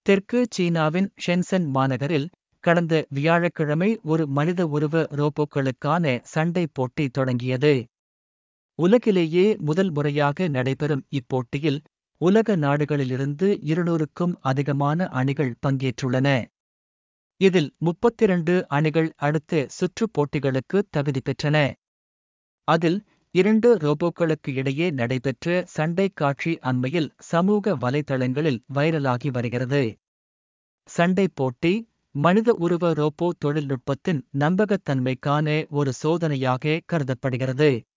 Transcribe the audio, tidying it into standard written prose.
தெற்கு சீனாவின் ஷென்சென் மாநகரில் கடந்த வியாழக்கிழமை ஒரு மனித உருவ ரோபோக்களுக்கான சண்டை போட்டி தொடங்கியது. உலகிலேயே முதல் முறையாக நடைபெறும் இப்போட்டியில் உலக நாடுகளிலிருந்து 200க்கும் அதிகமான அணிகள் பங்கேற்றுள்ளன. இதில் 32 அணிகள் அடுத்த சுற்றுப் போட்டிகளுக்கு தகுதி பெற்றன. அதில் 2 ரோபோக்களுக்கு இடையே நடைபெற்ற சண்டைக் காட்சி அண்மையில் சமூக வலைதளங்களில் வைரலாகி வருகிறது. சண்டைப் போட்டி மனித உருவ ரோபோ தொழில்நுட்பத்தின் நம்பகத்தன்மைக்கான ஒரு சோதனையாக கருதப்படுகிறது.